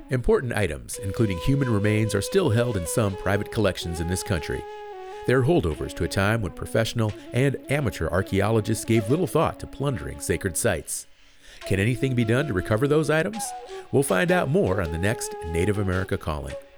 Important items, including human remains, are still held in some private collections in this country. They're holdovers to a time when professional and amateur archaeologists gave little thought to plundering sacred sites. Can anything be done to recover those items? We'll find out more on the next Native America Calling.